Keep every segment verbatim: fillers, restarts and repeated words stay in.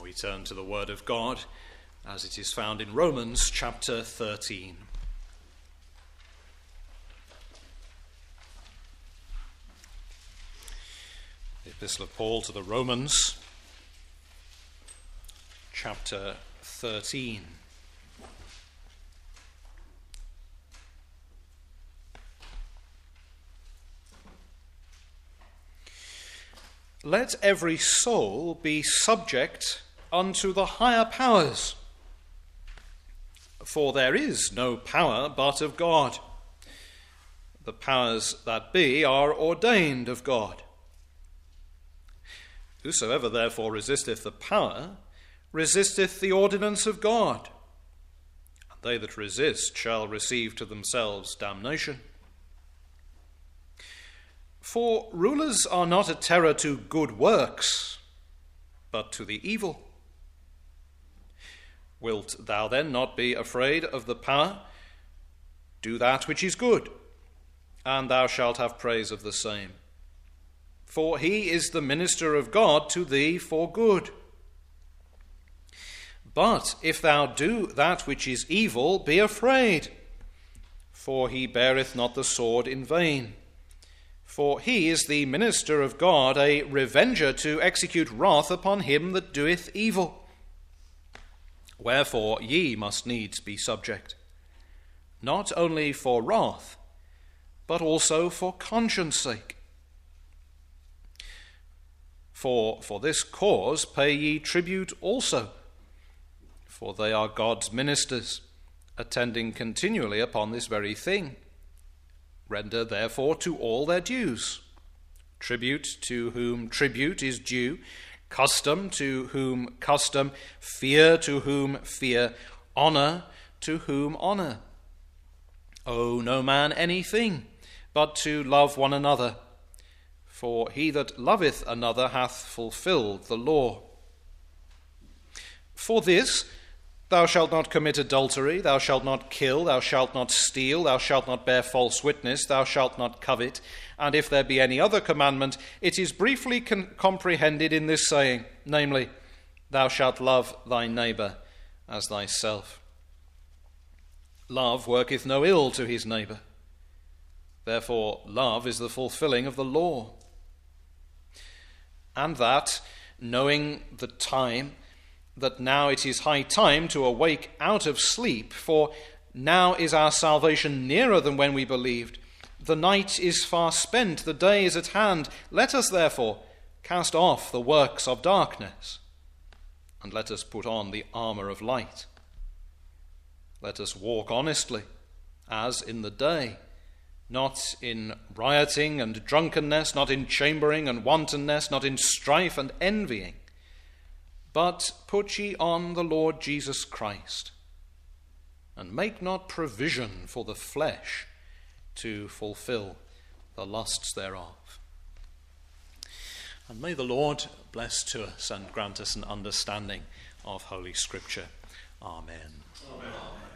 we turn to the Word of God as it is found in Romans chapter thirteen. The Epistle of Paul to the Romans, chapter thirteen. Let every soul be subject unto the higher powers, for there is no power but of God. The powers that be are ordained of God. Whosoever therefore resisteth the power, resisteth the ordinance of God. And they that resist shall receive to themselves damnation. For rulers are not a terror to good works, but to the evil. Wilt thou then not be afraid of the power? Do that which is good, and thou shalt have praise of the same. For he is the minister of God to thee for good. But if thou do that which is evil, be afraid, for he beareth not the sword in vain. For he is the minister of God, a revenger to execute wrath upon him that doeth evil. Wherefore ye must needs be subject, not only for wrath, but also for conscience sake. For for this cause pay ye tribute also, for they are God's ministers, attending continually upon this very thing. Render therefore to all their dues. Tribute to whom tribute is due, custom to whom custom, fear to whom fear, honour to whom honour. Owe no man anything, but to love one another. For he that loveth another hath fulfilled the law. For this, thou shalt not commit adultery, thou shalt not kill, thou shalt not steal, thou shalt not bear false witness, thou shalt not covet. And if there be any other commandment, it is briefly con- comprehended in this saying, namely, thou shalt love thy neighbour as thyself. Love worketh no ill to his neighbour. Therefore, love is the fulfilling of the law. And that, knowing the time, that now it is high time to awake out of sleep, for now is our salvation nearer than when we believed. The night is far spent, the day is at hand. Let us therefore cast off the works of darkness, and let us put on the armour of light. Let us walk honestly, as in the day, not in rioting and drunkenness, not in chambering and wantonness, not in strife and envying. But put ye on the Lord Jesus Christ, and make not provision for the flesh to fulfill the lusts thereof. And may the Lord bless to us and grant us an understanding of Holy Scripture. Amen. Amen.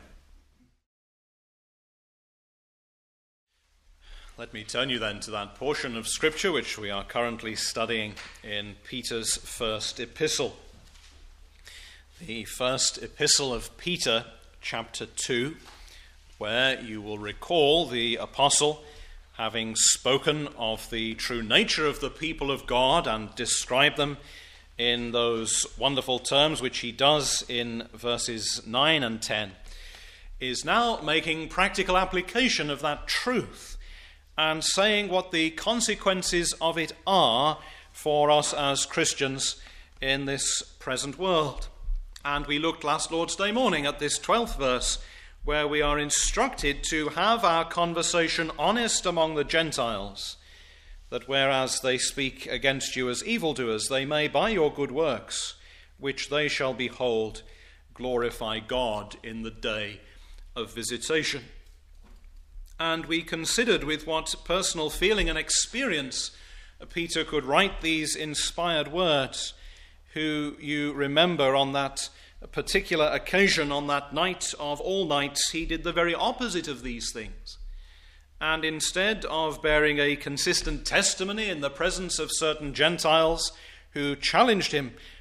Let me turn you then to that portion of Scripture which we are currently studying in Peter's first epistle. The first epistle of Peter, chapter two, where you will recall the apostle having spoken of the true nature of the people of God and described them in those wonderful terms which he does in verses nine and ten, is now making practical application of that truth and saying what the consequences of it are for us as Christians in this present world. And we looked last Lord's Day morning at this twelfth verse, where we are instructed to have our conversation honest among the Gentiles, that whereas they speak against you as evildoers, they may by your good works, which they shall behold, glorify God in the day of visitation. And we considered with what personal feeling and experience Peter could write these inspired words, who you remember on that particular occasion, on that night of all nights, he did the very opposite of these things. And instead of bearing a consistent testimony in the presence of certain Gentiles who challenged him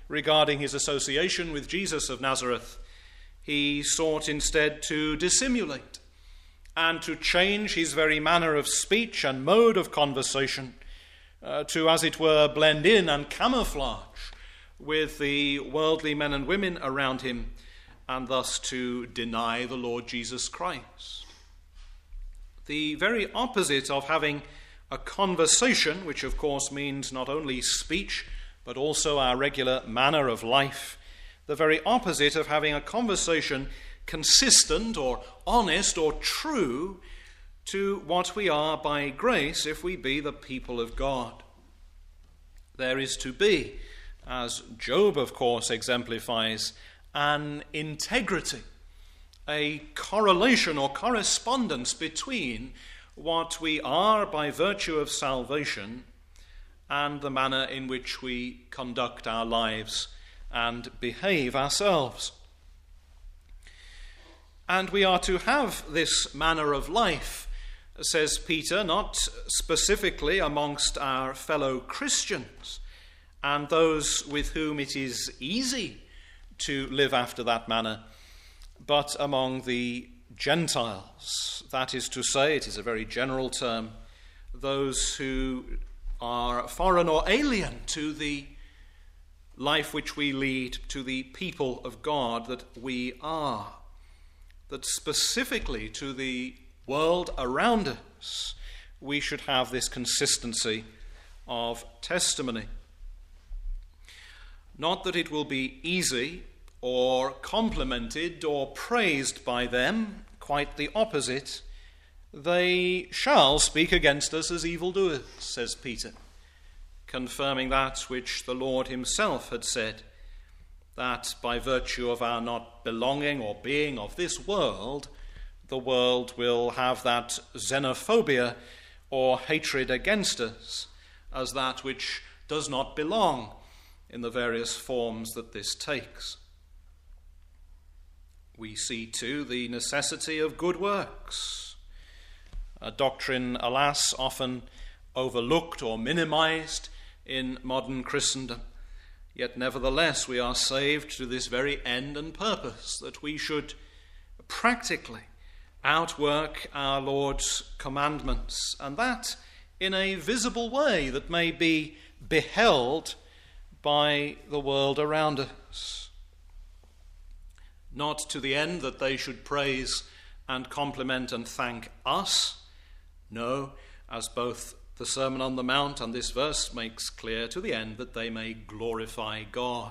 regarding his association with Jesus of Nazareth, he sought instead to dissimulate and to change his very manner of speech and mode of conversation uh, to, as it were, blend in and camouflage with the worldly men and women around him, and thus to deny the Lord Jesus Christ. The very opposite of having a conversation, which of course means not only speech, but also our regular manner of life, the very opposite of having a conversation consistent or honest or true to what we are by grace if we be the people of God. There is to be, as Job of course exemplifies, an integrity, a correlation or correspondence between what we are by virtue of salvation and the manner in which we conduct our lives and behave ourselves. And we are to have this manner of life, says Peter, not specifically amongst our fellow Christians and those with whom it is easy to live after that manner, but among the Gentiles. That is to say, it is a very general term, those who are foreign or alien to the life which we lead, to the people of God that we are. That specifically to the world around us, we should have this consistency of testimony. Not that it will be easy or complimented or praised by them, quite the opposite. They shall speak against us as evildoers, says Peter, confirming that which the Lord himself had said, that by virtue of our not belonging or being of this world, the world will have that xenophobia or hatred against us as that which does not belong in the various forms that this takes. We see too the necessity of good works, a doctrine, alas, often overlooked or minimized in modern Christendom. Yet nevertheless we are saved to this very end and purpose, that we should practically outwork our Lord's commandments, and that in a visible way that may be beheld by the world around us. Not to the end that they should praise and compliment and thank us. No, as both the Sermon on the Mount and this verse makes clear, to the end that they may glorify God.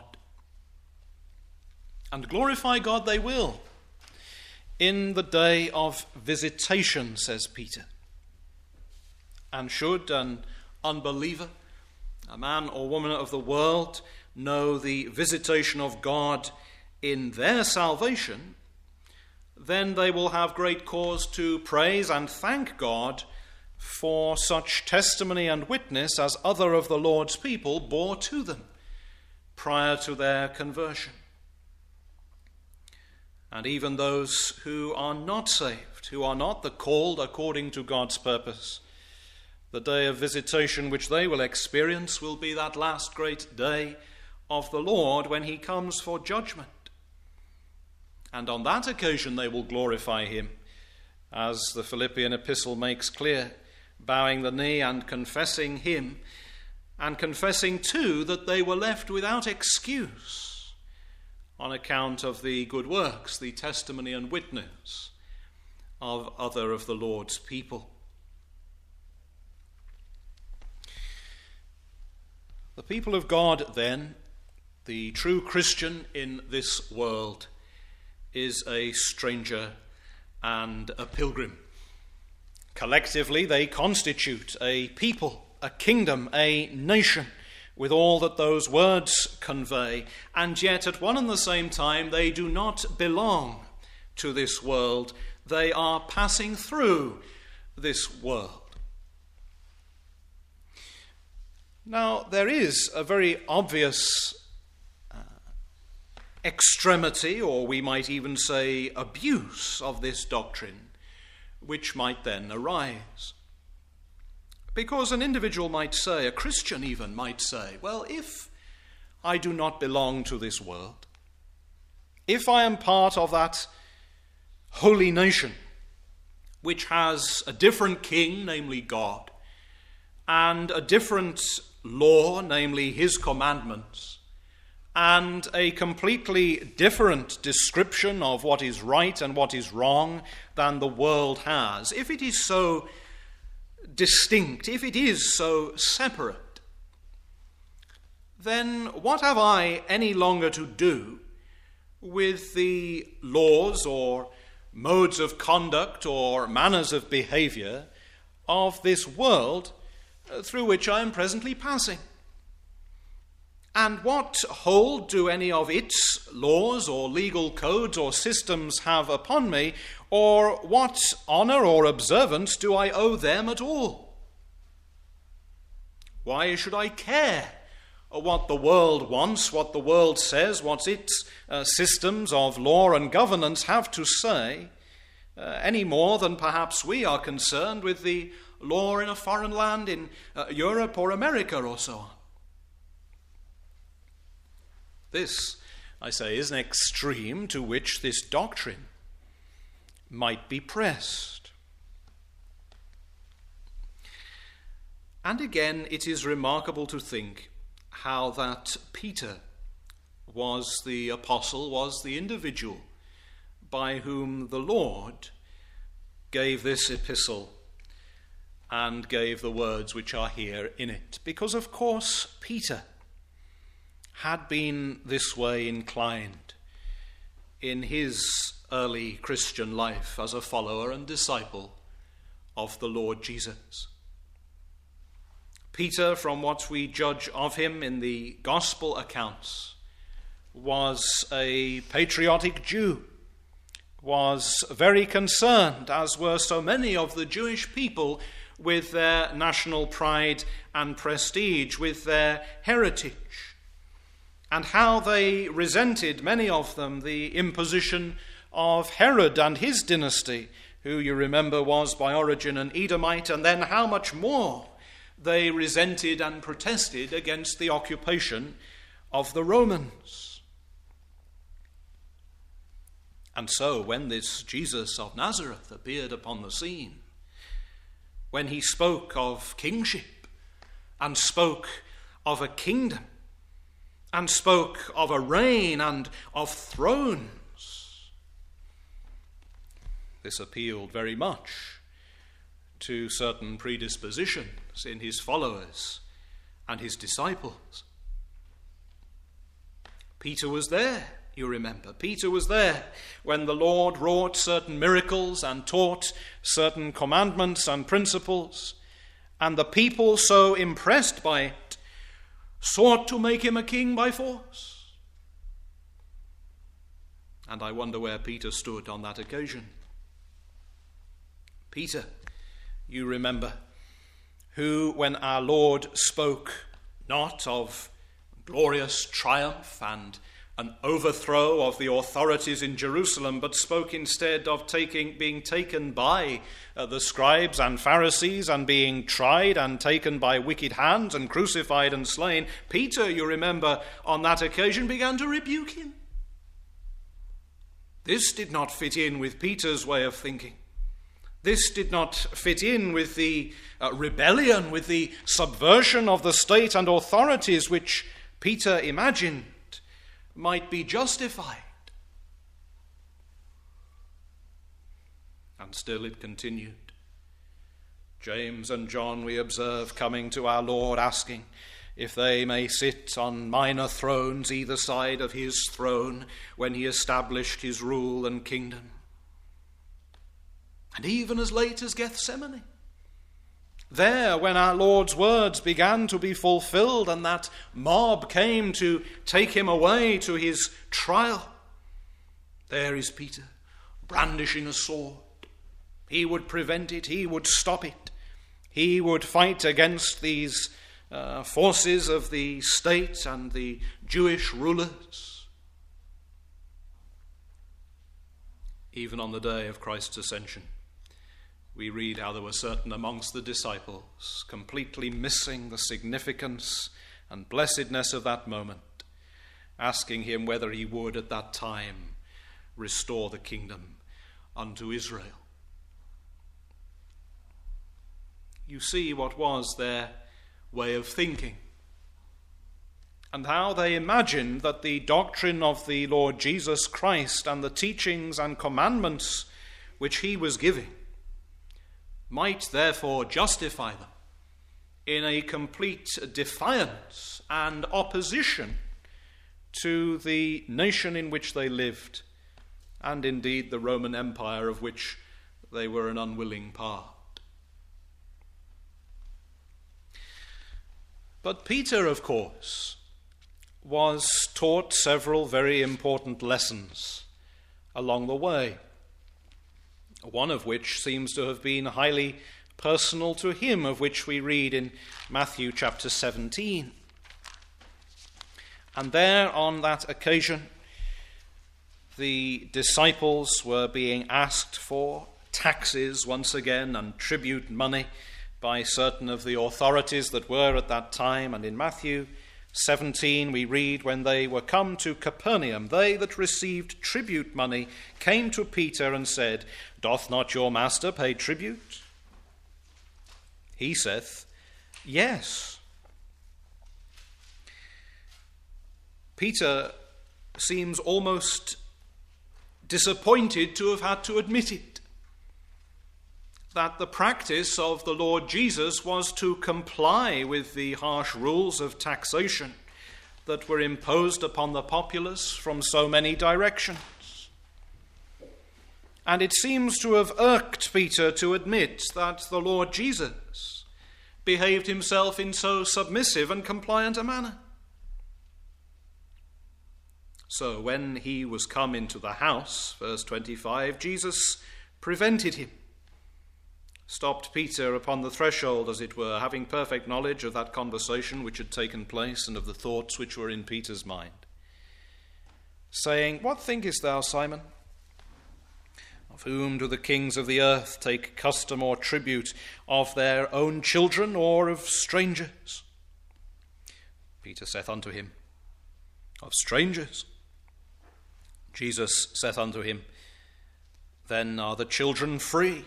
And glorify God they will in the day of visitation, says Peter. And should an unbeliever, a man or woman of the world, know the visitation of God in their salvation, then they will have great cause to praise and thank God for such testimony and witness as other of the Lord's people bore to them prior to their conversion. And even those who are not saved, who are not the called according to God's purpose, the day of visitation which they will experience will be that last great day of the Lord when he comes for judgment. And on that occasion they will glorify him, as the Philippian epistle makes clear, bowing the knee and confessing him, and confessing too that they were left without excuse on account of the good works, the testimony and witness of other of the Lord's people. The people of God, then, the true Christian in this world, is a stranger and a pilgrim. Collectively, they constitute a people, a kingdom, a nation, with all that those words convey, and yet at one and the same time they do not belong to this world. They are passing through this world. Now, there is a very obvious uh, extremity, or we might even say abuse, of this doctrine, which might then arise. Because an individual might say, a Christian even might say, well, if I do not belong to this world. If I am part of that holy nation, which has a different king, namely God, and a different law, namely his commandments, and a completely different description of what is right and what is wrong than the world has, if it is so distinct, if it is so separate, then what have I any longer to do with the laws or modes of conduct or manners of behavior of this world through which I am presently passing? And what hold do any of its laws or legal codes or systems have upon me, or what honour or observance do I owe them at all? Why should I care what the world wants, what the world says, what its uh, systems of law and governance have to say, uh, any more than perhaps we are concerned with the law in a foreign land in uh, Europe or America or so on? This, I say, is an extreme to which this doctrine might be pressed. And again, it is remarkable to think how that Peter was the apostle, was the individual by whom the Lord gave this epistle and gave the words which are here in it. Because, of course, Peter had been this way inclined in his early Christian life as a follower and disciple of the Lord Jesus. Peter, from what we judge of him in the gospel accounts, was a patriotic Jew, was very concerned, as were so many of the Jewish people, with their national pride and prestige, with their heritage, and how they resented, many of them, the imposition of Herod and his dynasty, who, you remember, was by origin an Edomite, and then how much more they resented and protested against the occupation of the Romans. And so when this Jesus of Nazareth appeared upon the scene, when he spoke of kingship and spoke of a kingdom and spoke of a reign and of thrones, this appealed very much to certain predispositions in his followers and his disciples. Peter was there, you remember. Peter was there when the Lord wrought certain miracles and taught certain commandments and principles, and the people, so impressed by it, sought to make him a king by force. And I wonder where Peter stood on that occasion. Peter, you remember, who, when our Lord spoke not of glorious triumph and an overthrow of the authorities in Jerusalem, but spoke instead of taking, being taken by uh, the scribes and Pharisees and being tried and taken by wicked hands and crucified and slain, Peter, you remember, on that occasion began to rebuke him. This did not fit in with Peter's way of thinking. This did not fit in with the uh, rebellion, with the subversion of the state and authorities which Peter imagined might be justified. And still it continued. James and John, we observe, coming to our Lord, asking if they may sit on minor thrones either side of his throne when he established his rule and kingdom. And even as late as Gethsemane, there, when our Lord's words began to be fulfilled and that mob came to take him away to his trial, there is Peter brandishing a sword. He would prevent it. He would stop it. He would fight against these uh, forces of the state and the Jewish rulers. Even on the day of Christ's ascension, we read how there were certain amongst the disciples completely missing the significance and blessedness of that moment, asking him whether he would at that time restore the kingdom unto Israel. You see what was their way of thinking, and how they imagined that the doctrine of the Lord Jesus Christ and the teachings and commandments which he was giving might therefore justify them in a complete defiance and opposition to the nation in which they lived, and indeed the Roman Empire of which they were an unwilling part. But Peter, of course, was taught several very important lessons along the way, one of which seems to have been highly personal to him, of which we read in Matthew chapter seventeen. And there, on that occasion, the disciples were being asked for taxes once again and tribute money by certain of the authorities that were at that time. And in Matthew seventeen we read, when they were come to Capernaum, they that received tribute money came to Peter and said, Doth not your master pay tribute? He saith, Yes. Peter seems almost disappointed to have had to admit it, that the practice of the Lord Jesus was to comply with the harsh rules of taxation that were imposed upon the populace from so many directions. And it seems to have irked Peter to admit that the Lord Jesus behaved himself in so submissive and compliant a manner. So when he was come into the house, verse twenty-five, Jesus prevented him, stopped Peter upon the threshold, as it were, having perfect knowledge of that conversation which had taken place and of the thoughts which were in Peter's mind, saying, What thinkest thou, Simon? Of whom do the kings of the earth take custom or tribute, of their own children or of strangers? Peter saith unto him, Of strangers. Jesus saith unto him, Then are the children free.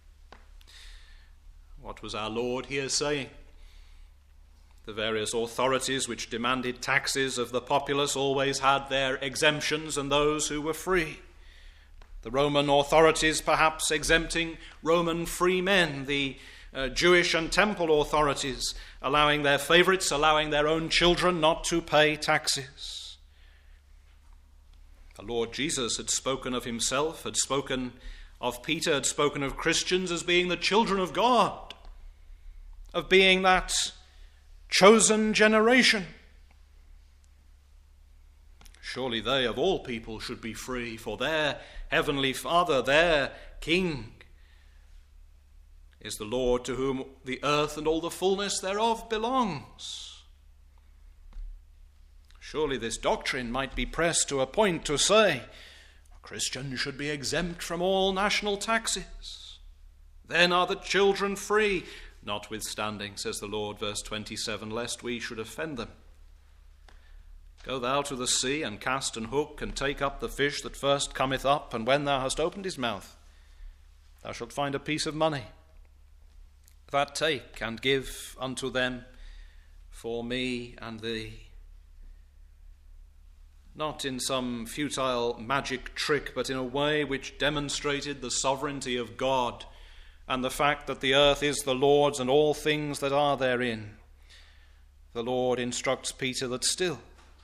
What was our Lord here saying? The various authorities which demanded taxes of the populace always had their exemptions and those who were free. The Roman authorities perhaps exempting Roman free men, the uh, Jewish and temple authorities allowing their favorites, allowing their own children not to pay taxes. The Lord Jesus had spoken of himself, had spoken of Peter, had spoken of Christians as being the children of God, of being that chosen generation. Surely they of all people should be free, for their heavenly Father, their King, is the Lord to whom the earth and all the fullness thereof belongs. Surely this doctrine might be pressed to a point to say, Christians should be exempt from all national taxes. Then are the children free. Notwithstanding, says the Lord, verse twenty-seven, lest we should offend them. Go thou to the sea, and cast and hook, and take up the fish that first cometh up, and when thou hast opened his mouth, thou shalt find a piece of money. That take, and give unto them for me and thee. Not in some futile magic trick, but in a way which demonstrated the sovereignty of God and the fact that the earth is the Lord's and all things that are therein. The Lord instructs Peter that still,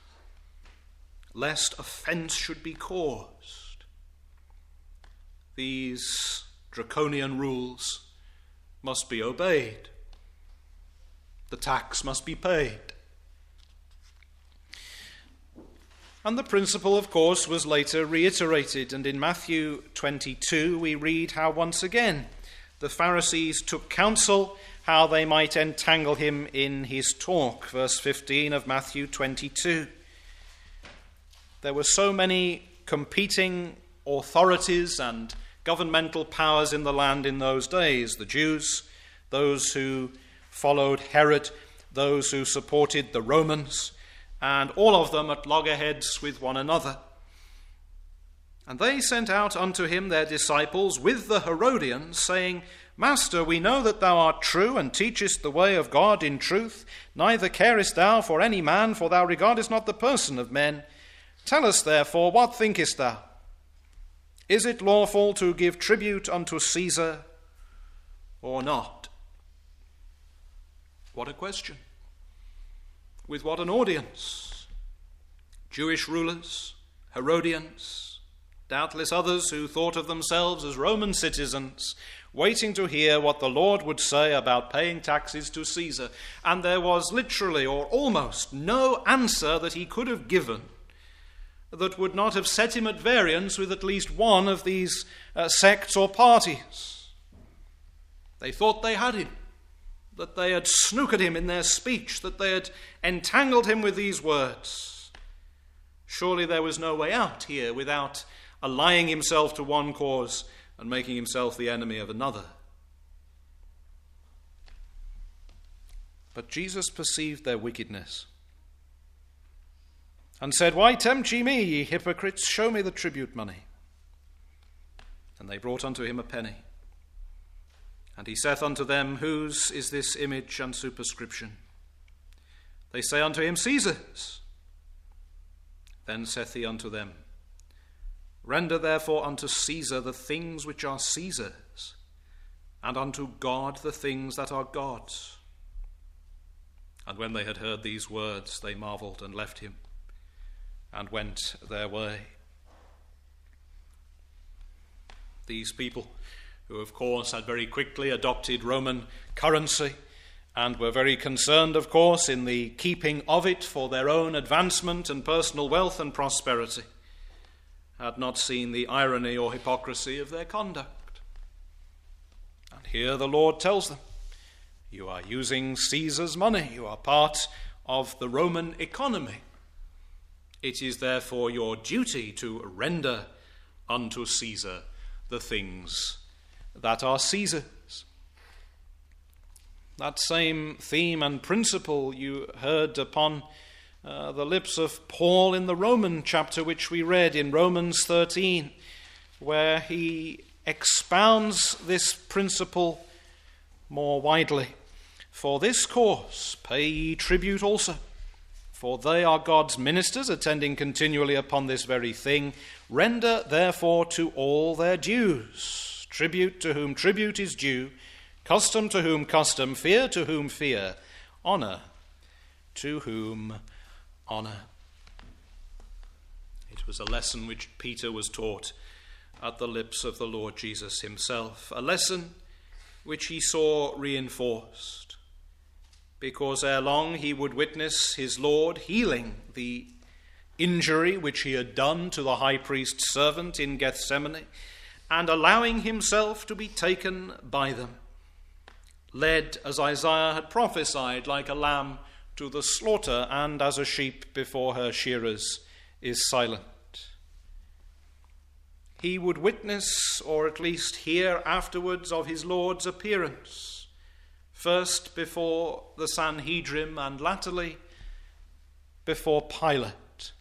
lest offense should be caused, these draconian rules must be obeyed. The tax must be paid. And the principle, of course, was later reiterated, and in Matthew twenty-two we read how once again the Pharisees took counsel how they might entangle him in his talk. Verse fifteen of Matthew twenty-two. There were so many competing authorities and governmental powers in the land in those days. The Jews, those who followed Herod, those who supported the Romans, and all of them at loggerheads with one another. And they sent out unto him their disciples with the Herodians, saying, Master, we know that thou art true, and teachest the way of God in truth. Neither carest thou for any man, for thou regardest not the person of men. Tell us therefore, what thinkest thou? Is it lawful to give tribute unto Caesar, or not? What a question. With what an audience. Jewish rulers, Herodians, doubtless others who thought of themselves as Roman citizens, waiting to hear what the Lord would say about paying taxes to Caesar. And there was literally or almost no answer that he could have given that would not have set him at variance with at least one of these uh, sects or parties. They thought they had him, that they had snookered him in their speech, that they had entangled him with these words. Surely there was no way out here without allying himself to one cause and making himself the enemy of another. But Jesus perceived their wickedness and said, Why tempt ye me, ye hypocrites? Show me the tribute money. And they brought unto him a penny. And he saith unto them, Whose is this image and superscription? They say unto him, Caesar's. Then saith he unto them, Render therefore unto Caesar the things which are Caesar's, and unto God the things that are God's. And when they had heard these words, they marveled and left him, and went their way. These people, who of course had very quickly adopted Roman currency, and were very concerned, of course, in the keeping of it for their own advancement and personal wealth and prosperity, had not seen the irony or hypocrisy of their conduct. And here the Lord tells them, you are using Caesar's money. You are part of the Roman economy. It is therefore your duty to render unto Caesar the things that are Caesar's. That same theme and principle you heard upon uh, the lips of Paul in the Roman chapter, which we read in Romans thirteen, where he expounds this principle more widely. For this cause pay ye tribute also, for they are God's ministers, attending continually upon this very thing. Render therefore to all their dues. Tribute to whom tribute is due, custom to whom custom, fear to whom fear, honour to whom honour. It was a lesson which Peter was taught at the lips of the Lord Jesus himself, a lesson which he saw reinforced, because ere long he would witness his Lord healing the injury which he had done to the high priest's servant in Gethsemane, and allowing himself to be taken by them, led, as Isaiah had prophesied, like a lamb to the slaughter, and as a sheep before her shearers is silent. He would witness, or at least hear afterwards, of his Lord's appearance, first before the Sanhedrin and latterly before Pilate,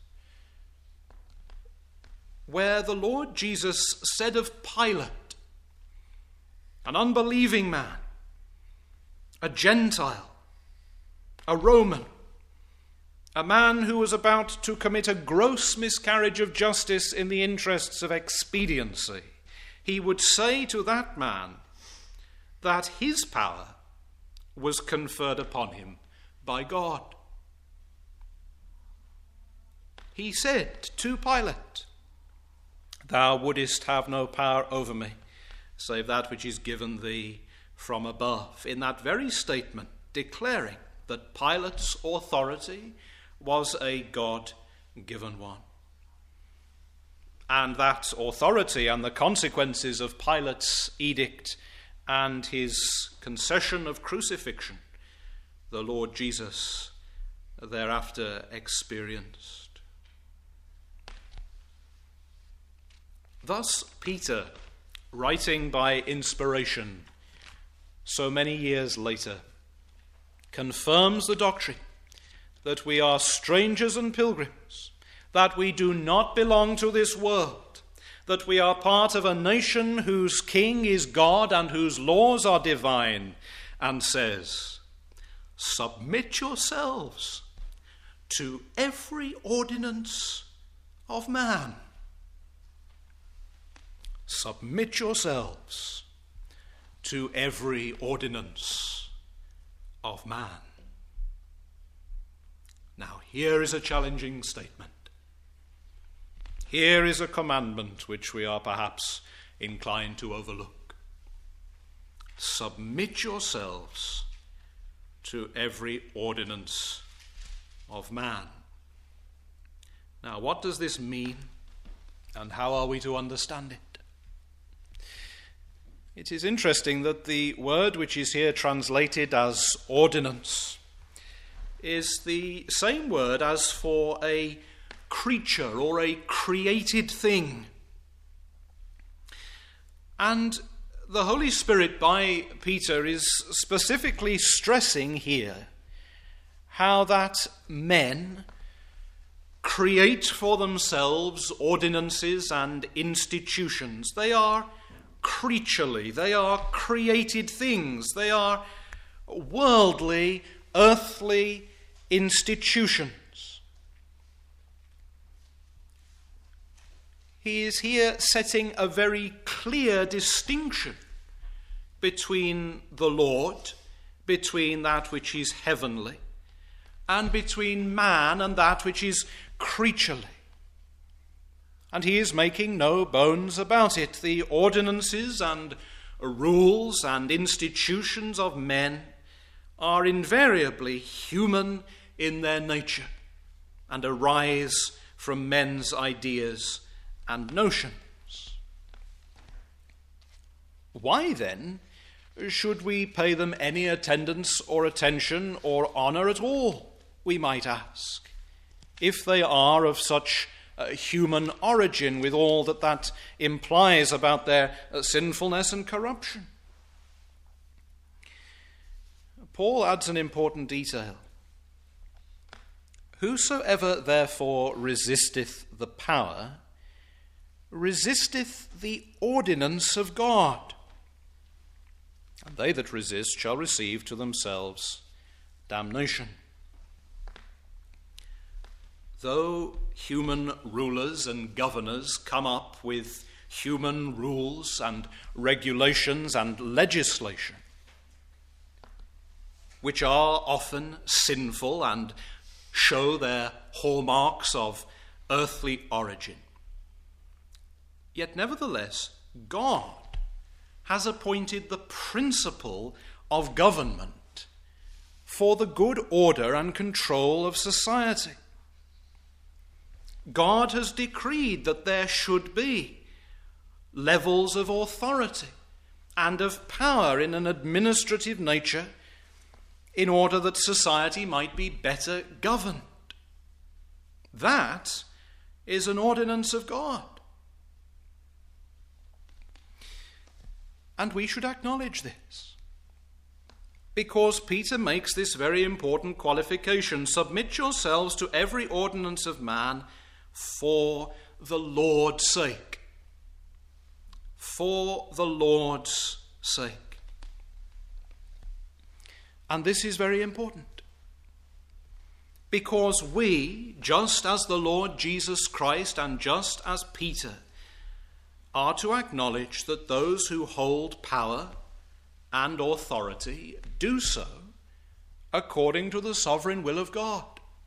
where the Lord Jesus said of Pilate, an unbelieving man, a Gentile, a Roman, a man who was about to commit a gross miscarriage of justice in the interests of expediency, he would say to that man that his power was conferred upon him by God. He said to Pilate, Thou wouldest have no power over me, save that which is given thee from above. In that very statement, declaring that Pilate's authority was a God-given one. And that authority and the consequences of Pilate's edict and his concession of crucifixion, the Lord Jesus thereafter experienced. Thus Peter, writing by inspiration so many years later, confirms the doctrine that we are strangers and pilgrims, that we do not belong to this world, that we are part of a nation whose king is God and whose laws are divine, and says, submit yourselves to every ordinance of man. Submit yourselves to every ordinance of man. Now, here is a challenging statement. Here is a commandment which we are perhaps inclined to overlook. Submit yourselves to every ordinance of man. Now, what does this mean, and how are we to understand it? It is interesting that the word which is here translated as ordinance is the same word as for a creature or a created thing. And the Holy Spirit, by Peter, is specifically stressing here how that men create for themselves ordinances and institutions. They are creaturely, they are created things, they are worldly, earthly institutions. He is here setting a very clear distinction between the Lord, between that which is heavenly, and between man and that which is creaturely. And he is making no bones about it. The ordinances and rules and institutions of men are invariably human in their nature and arise from men's ideas and notions. Why then should we pay them any attendance or attention or honour at all, we might ask, if they are of such uh, human origin, with all that that implies about their uh, sinfulness and corruption? Paul adds an important detail. Whosoever therefore resisteth the power, resisteth the ordinance of God. And they that resist shall receive to themselves damnation. Though human rulers and governors come up with human rules and regulations and legislation, which are often sinful and show their hallmarks of earthly origin, yet nevertheless God has appointed the principle of government for the good order and control of society. God has decreed that there should be levels of authority and of power in an administrative nature in order that society might be better governed. That is an ordinance of God. And we should acknowledge this, because Peter makes this very important qualification: submit yourselves to every ordinance of man for the Lord's sake. For the Lord's sake. And this is very important, because we, just as the Lord Jesus Christ and just as Peter, are to acknowledge that those who hold power and authority do so according to the sovereign will of God.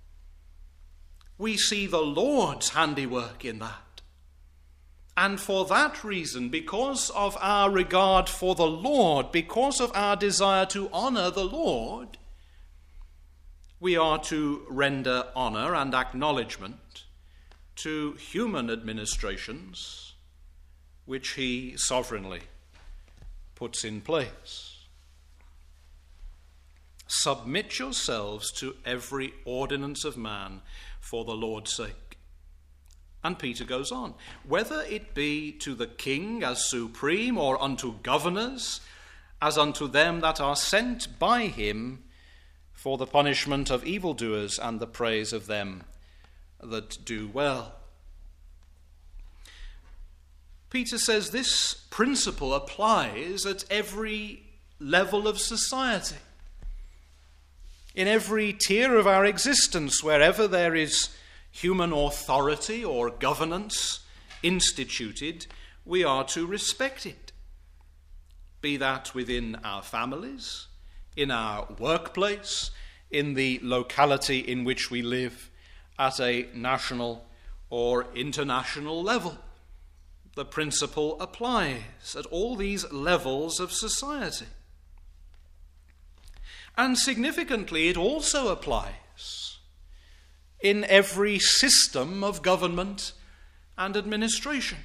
We see the Lord's handiwork in that. And for that reason, because of our regard for the Lord, because of our desire to honour the Lord, we are to render honour and acknowledgement to human administrations which he sovereignly puts in place. Submit yourselves to every ordinance of man for the Lord's sake. And Peter goes on, whether it be to the king as supreme, or unto governors, as unto them that are sent by him for the punishment of evildoers and the praise of them that do well. Peter says this principle applies at every level of society. In every tier of our existence, wherever there is human authority or governance instituted, we are to respect it. Be that within our families, in our workplace, in the locality in which we live, at a national or international level. The principle applies at all these levels of society. And significantly, it also applies in every system of government and administration.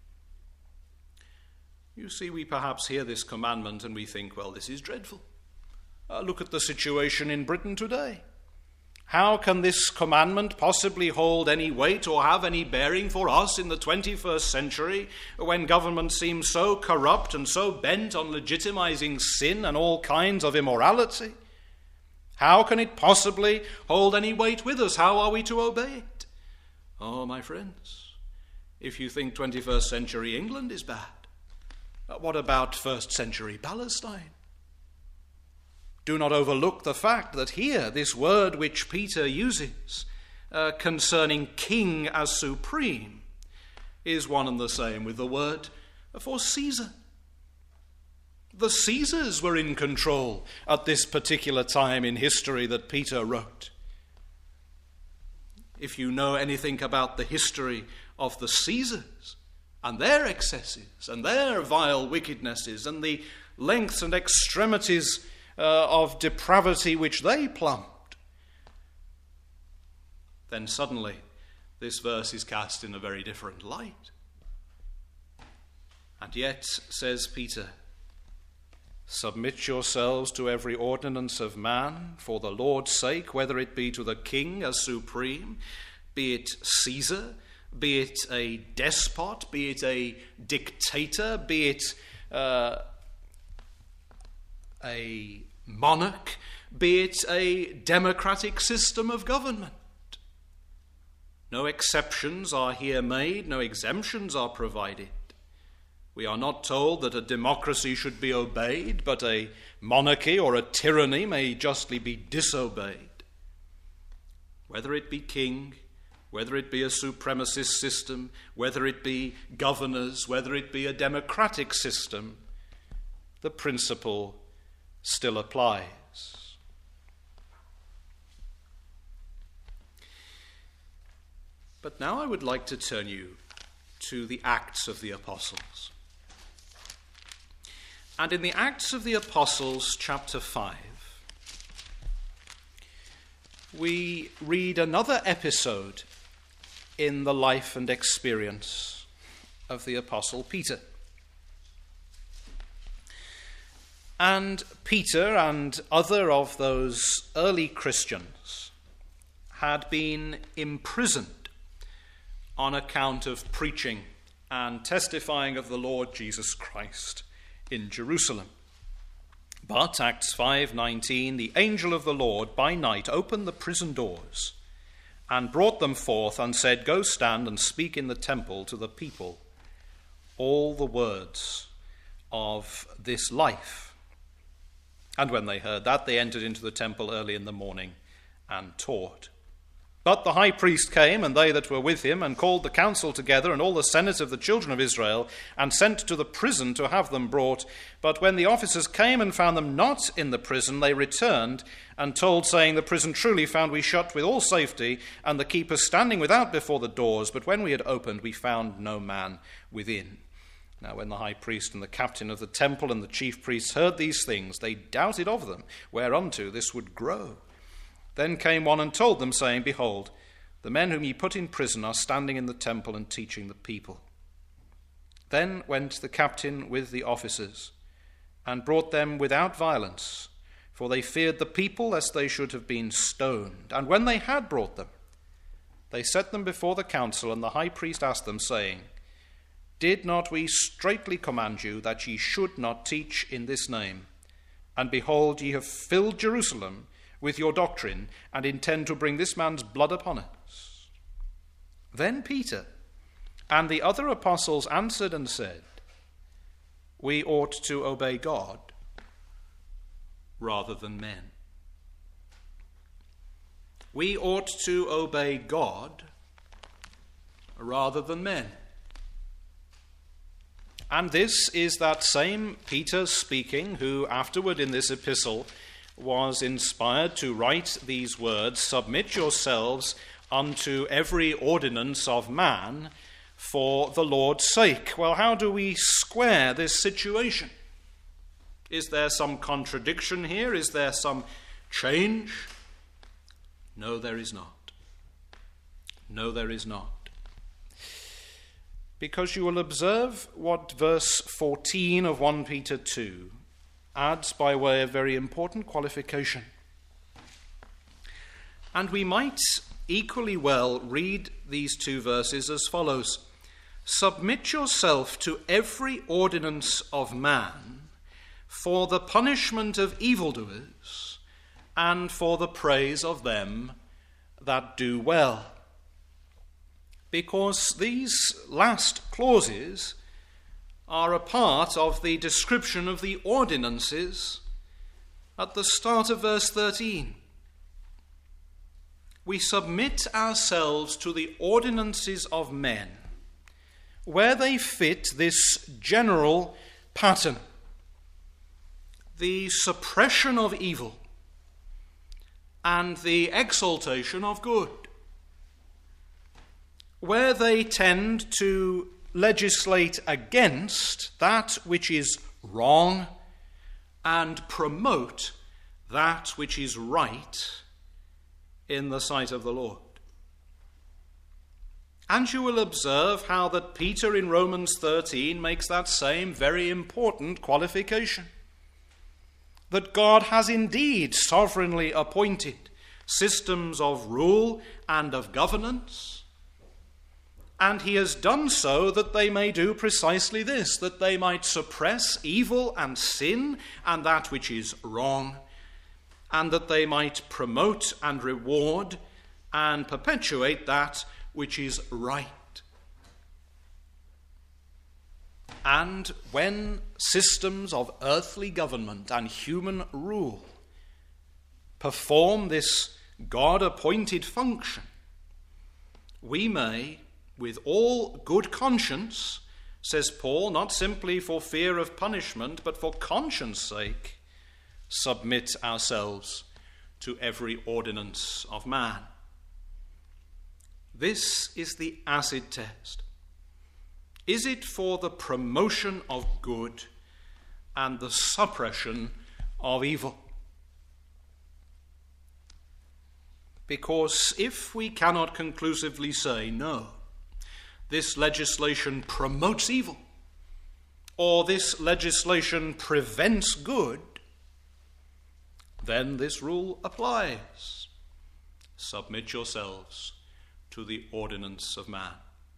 You see, we perhaps hear this commandment and we think, well, this is dreadful. Uh, look at the situation in Britain today. How can this commandment possibly hold any weight or have any bearing for us in the twenty-first century, when government seems so corrupt and so bent on legitimizing sin and all kinds of immorality? How can it possibly hold any weight with us? How are we to obey it? Oh, my friends, if you think twenty-first century England is bad, what about first century Palestine? Do not overlook the fact that here, this word which Peter uses uh, concerning king as supreme is one and the same with the word for Caesar. The Caesars were in control at this particular time in history that Peter wrote. If you know anything about the history of the Caesars and their excesses and their vile wickednesses and the lengths and extremities Uh, of depravity which they plumbed, then suddenly this verse is cast in a very different light. And yet, says Peter, submit yourselves to every ordinance of man for the Lord's sake, whether it be to the king as supreme, be it Caesar, be it a despot, be it a dictator, be it uh, a monarch, be it a democratic system of government. No exceptions are here made, no exemptions are provided. We are not told that a democracy should be obeyed, but a monarchy or a tyranny may justly be disobeyed. Whether it be king, whether it be a supremacist system, whether it be governors, whether it be a democratic system, the principle still applies. But now I would like to turn you to the Acts of the Apostles. And in the Acts of the Apostles, chapter five, we read another episode in the life and experience of the Apostle Peter. And Peter and other of those early Christians had been imprisoned on account of preaching and testifying of the Lord Jesus Christ in Jerusalem. But, Acts five nineteen, the angel of the Lord by night opened the prison doors and brought them forth and said, go stand and speak in the temple to the people all the words of this life. And when they heard that, they entered into the temple early in the morning and taught. But the high priest came, and they that were with him, and called the council together, and all the senate of the children of Israel, and sent to the prison to have them brought. But when the officers came and found them not in the prison, they returned, and told, saying, the prison truly found we shut with all safety, and the keepers standing without before the doors. But when we had opened, we found no man within. Now when the high priest and the captain of the temple and the chief priests heard these things, they doubted of them, whereunto this would grow. Then came one and told them, saying, behold, the men whom ye put in prison are standing in the temple and teaching the people. Then went the captain with the officers, and brought them without violence, for they feared the people, lest they should have been stoned. And when they had brought them, they set them before the council, and the high priest asked them, saying, did not we straitly command you that ye should not teach in this name? And behold, ye have filled Jerusalem with your doctrine and intend to bring this man's blood upon us?" Then Peter and the other apostles answered and said, "We ought to obey God rather than men." We ought to obey God rather than men. And this is that same Peter speaking who afterward in this epistle was inspired to write these words, "Submit yourselves unto every ordinance of man for the Lord's sake." Well, how do we square this situation? Is there some contradiction here? Is there some change? No, there is not. No, there is not. Because you will observe what verse fourteen of First Peter two adds by way of very important qualification. And we might equally well read these two verses as follows: "Submit yourself to every ordinance of man for the punishment of evildoers and for the praise of them that do well." Because these last clauses are a part of the description of the ordinances at the start of verse thirteen. We submit ourselves to the ordinances of men where they fit this general pattern: the suppression of evil and the exaltation of good, where they tend to legislate against that which is wrong and promote that which is right in the sight of the Lord. And you will observe how that Peter in Romans thirteen makes that same very important qualification: that God has indeed sovereignly appointed systems of rule and of governance, and he has done so that they may do precisely this, that they might suppress evil and sin and that which is wrong, and that they might promote and reward and perpetuate that which is right. And when systems of earthly government and human rule perform this God-appointed function, we may, with all good conscience, says Paul, not simply for fear of punishment, but for conscience sake, submit ourselves to every ordinance of man. This is the acid test. Is it for the promotion of good and the suppression of evil? Because if we cannot conclusively say, no, this legislation promotes evil, or this legislation prevents good, then this rule applies. Submit yourselves to the ordinance of man.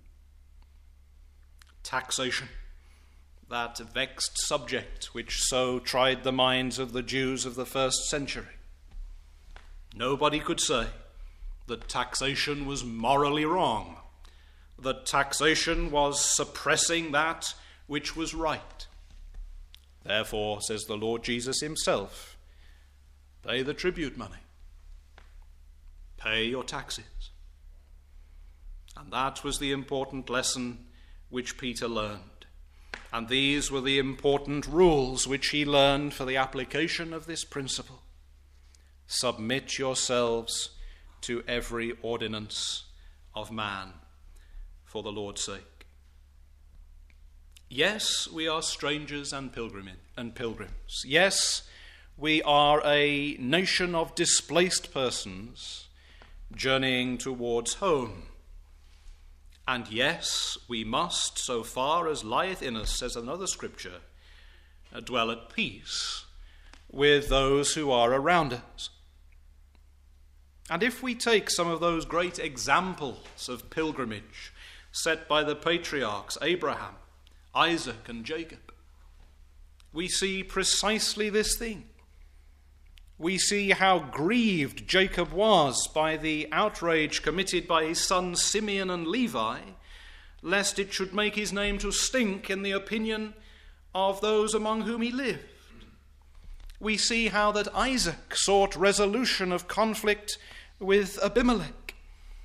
Taxation, that vexed subject which so tried the minds of the Jews of the first century. Nobody could say that taxation was morally wrong, that taxation was suppressing that which was right. Therefore, says the Lord Jesus himself, pay the tribute money, pay your taxes. And that was the important lesson which Peter learned. And these were the important rules which he learned for the application of this principle. Submit yourselves to every ordinance of man for the Lord's sake. Yes, we are strangers and pilgrim- and pilgrims. Yes, we are a nation of displaced persons journeying towards home. And yes, we must, so far as lieth in us, says another scripture, dwell at peace with those who are around us. And if we take some of those great examples of pilgrimage set by the patriarchs Abraham, Isaac, and Jacob, we see precisely this thing. We see how grieved Jacob was by the outrage committed by his sons Simeon and Levi, lest it should make his name to stink in the opinion of those among whom he lived. We see how that Isaac sought resolution of conflict with Abimelech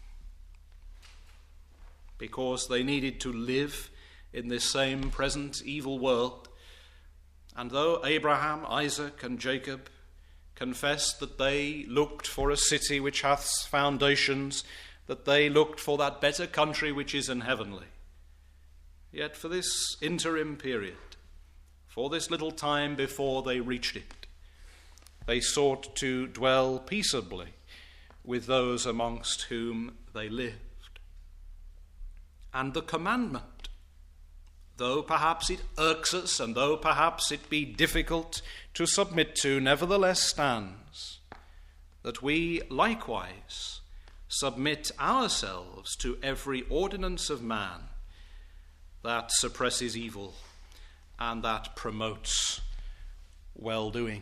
because they needed to live in this same present evil world. And though Abraham, Isaac, and Jacob confessed that they looked for a city which hath foundations, that they looked for that better country which is in heavenly, yet for this interim period, for this little time before they reached it, they sought to dwell peaceably with those amongst whom they lived. And the commandment, though perhaps it irks us and though perhaps it be difficult to submit to, nevertheless stands, that we likewise submit ourselves to every ordinance of man that suppresses evil and that promotes well-doing.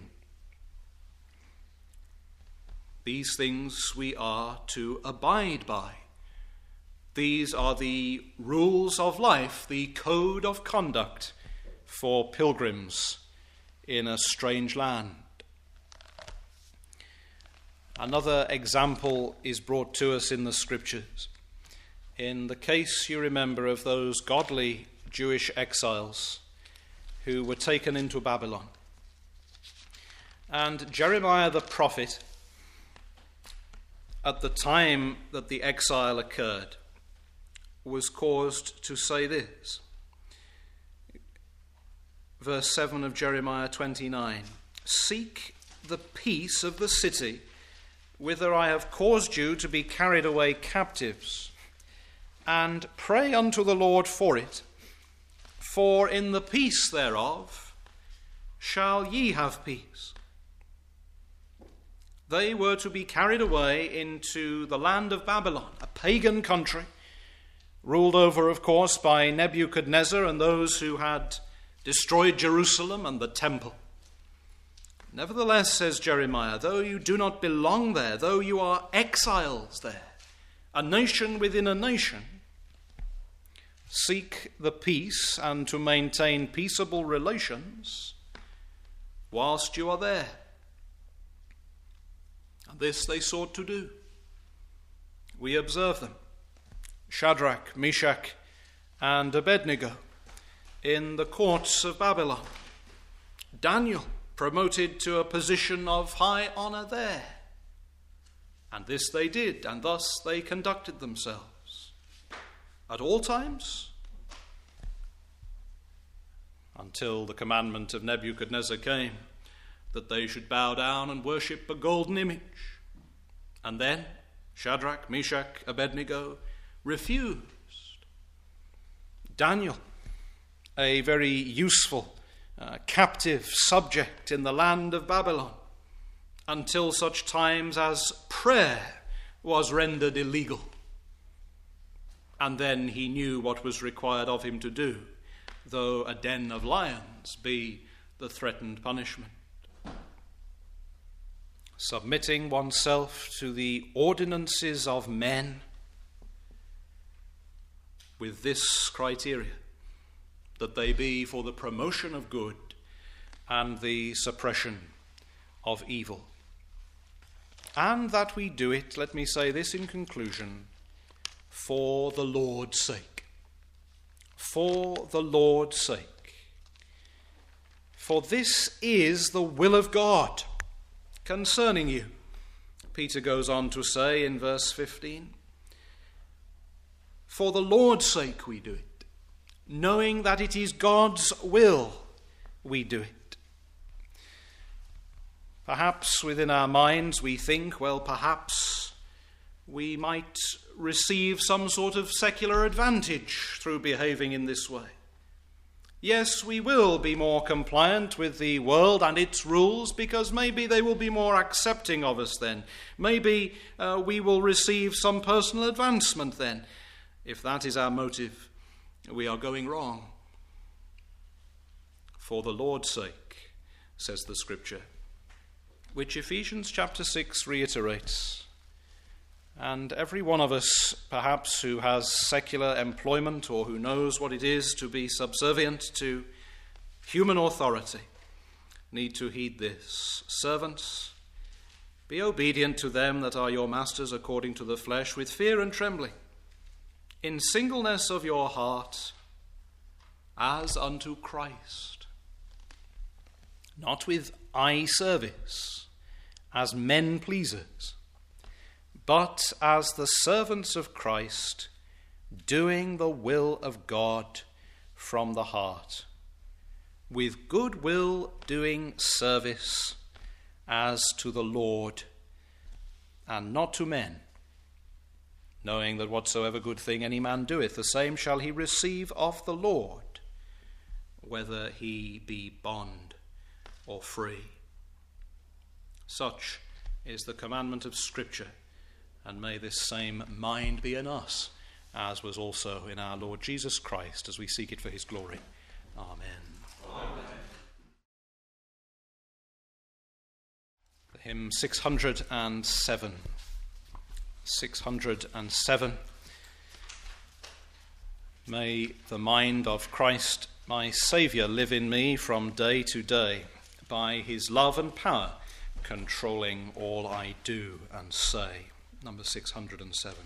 These things we are to abide by. These are the rules of life, the code of conduct for pilgrims in a strange land. Another example is brought to us in the Scriptures. In the case, you remember, of those godly Jewish exiles who were taken into Babylon. And Jeremiah the prophet, at the time that the exile occurred, was caused to say this. Verse seven of Jeremiah twenty-nine, "Seek the peace of the city, whither I have caused you to be carried away captives, and pray unto the Lord for it, for in the peace thereof shall ye have peace." They were to be carried away into the land of Babylon, a pagan country, ruled over, of course, by Nebuchadnezzar and those who had destroyed Jerusalem and the temple. Nevertheless, says Jeremiah, though you do not belong there, though you are exiles there, a nation within a nation, seek the peace and to maintain peaceable relations whilst you are there. And this they sought to do. We observe them, Shadrach, Meshach, and Abednego, in the courts of Babylon. Daniel, promoted to a position of high honor there. And this they did, and thus they conducted themselves at all times, until the commandment of Nebuchadnezzar came that they should bow down and worship a golden image. And then Shadrach, Meshach, Abednego refused. Daniel, a very useful uh, captive subject in the land of Babylon, until such times as prayer was rendered illegal. And then he knew what was required of him to do, though a den of lions be the threatened punishment. Submitting oneself to the ordinances of men with this criteria, that they be for the promotion of good and the suppression of evil. And that we do it, let me say this in conclusion, for the Lord's sake. For the Lord's sake. For this is the will of God concerning you. Peter goes on to say in verse fifteen, for the Lord's sake we do it, knowing that it is God's will we do it. Perhaps within our minds we think, well, perhaps we might receive some sort of secular advantage through behaving in this way. Yes, we will be more compliant with the world and its rules because maybe they will be more accepting of us then. Maybe uh, we will receive some personal advancement then. If that is our motive, we are going wrong. For the Lord's sake, says the Scripture, which Ephesians chapter six reiterates. And every one of us, perhaps, who has secular employment or who knows what it is to be subservient to human authority, need to heed this. Servants, be obedient to them that are your masters according to the flesh, with fear and trembling, in singleness of your heart, as unto Christ, not with eye service, as men pleasers, but as the servants of Christ, doing the will of God from the heart, with good will doing service as to the Lord and not to men, knowing that whatsoever good thing any man doeth, the same shall he receive of the Lord, whether he be bond or free. Such is the commandment of Scripture, and may this same mind be in us, as was also in our Lord Jesus Christ, as we seek it for his glory. Amen. Amen. The hymn six hundred seven. six hundred seven. May the mind of Christ, my Saviour, live in me from day to day, by his love and power, controlling all I do and say. Number six hundred seven.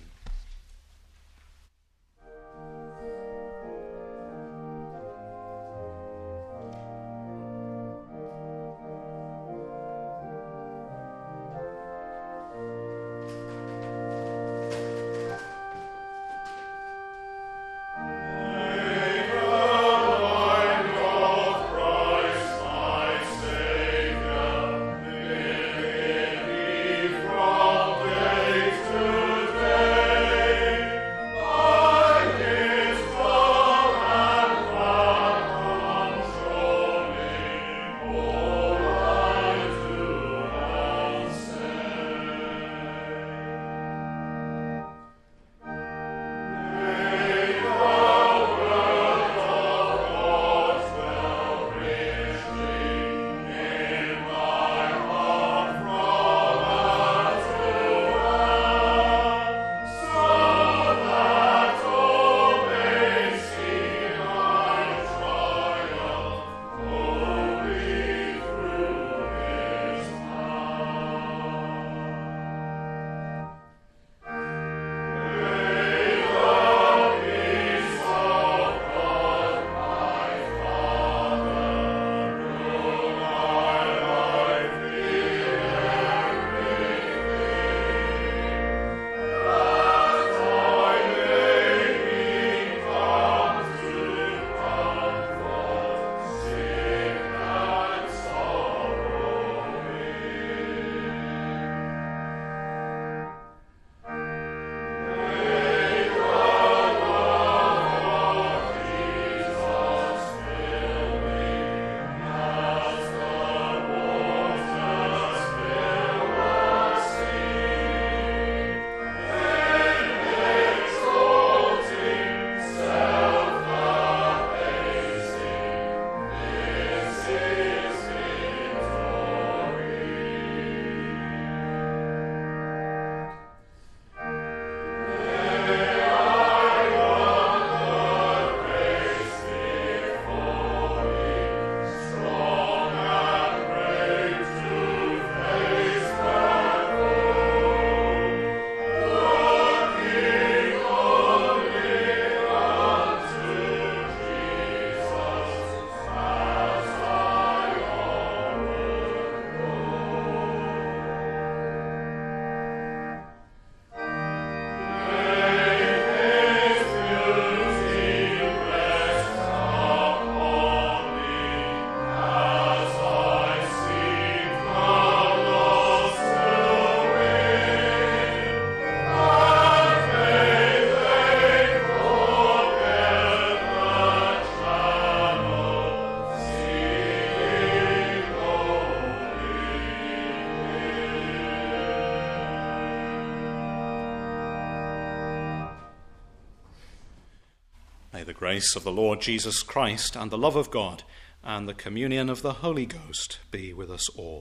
May the grace of the Lord Jesus Christ and the love of God and the communion of the Holy Ghost be with us all.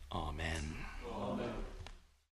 Amen. Amen.